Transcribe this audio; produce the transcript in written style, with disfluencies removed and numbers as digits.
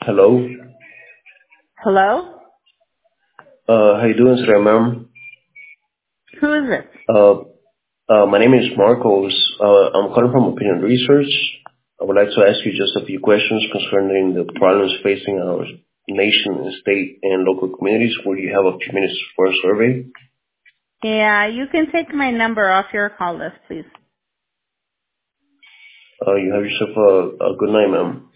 Hello. Hello? How you doing today, ma'am? Who is it? Uh, my name is Marcos. I'm calling from Opinion Research. I would like to ask you just a few questions concerning the problems facing our nation, state, and local communities. Will you have a few minutes for a survey? Yeah, you can take my number off your call list, please. You have yourself a good night, ma'am.